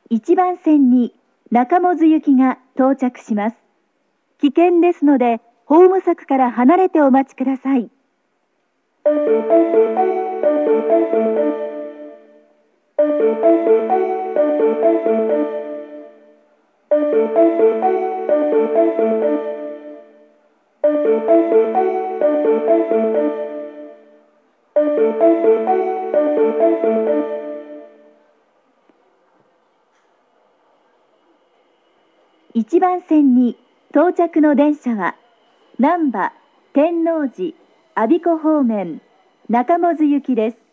1番線に中百舌行きが到着します。危険ですので、ホーム柵から離れてお待ちください。1番線に到着の電車は、難波、天王寺、我孫子方面、中百舌行きです。